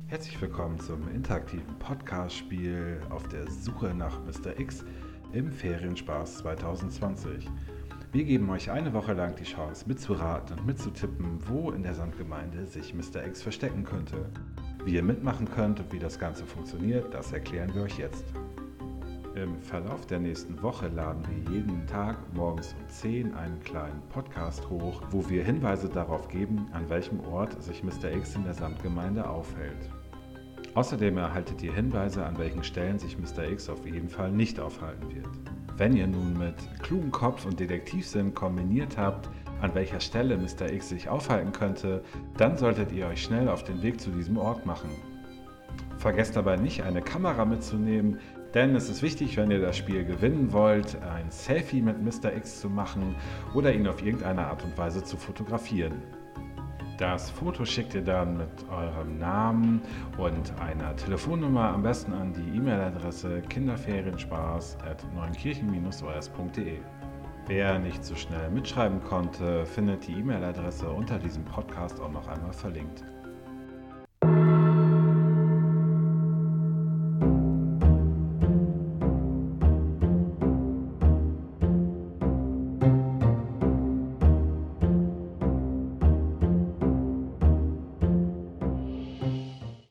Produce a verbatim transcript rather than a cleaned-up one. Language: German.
Herzlich willkommen zum interaktiven Podcast-Spiel auf der Suche nach Mister X im Ferienspaß zwanzig zwanzig. Wir geben euch eine Woche lang die Chance mitzuraten und mitzutippen, wo in der Samtgemeinde sich Mister X verstecken könnte. Wie ihr mitmachen könnt und wie das Ganze funktioniert, das erklären wir euch jetzt. Im Verlauf der nächsten Woche laden wir jeden Tag morgens um zehn einen kleinen Podcast hoch, wo wir Hinweise darauf geben, an welchem Ort sich Mister X in der Samtgemeinde aufhält. Außerdem erhaltet ihr Hinweise, an welchen Stellen sich Mister X auf jeden Fall nicht aufhalten wird. Wenn ihr nun mit klugem Kopf und Detektivsinn kombiniert habt, an welcher Stelle Mister X sich aufhalten könnte, dann solltet ihr euch schnell auf den Weg zu diesem Ort machen. Vergesst dabei nicht, eine Kamera mitzunehmen, denn es ist wichtig, wenn ihr das Spiel gewinnen wollt, ein Selfie mit Mister X zu machen oder ihn auf irgendeine Art und Weise zu fotografieren. Das Foto schickt ihr dann mit eurem Namen und einer Telefonnummer am besten an die E-Mail-Adresse kinderferienspaß at neunkirchen o s punkt de. Wer nicht so schnell mitschreiben konnte, findet die E-Mail-Adresse unter diesem Podcast auch noch einmal verlinkt.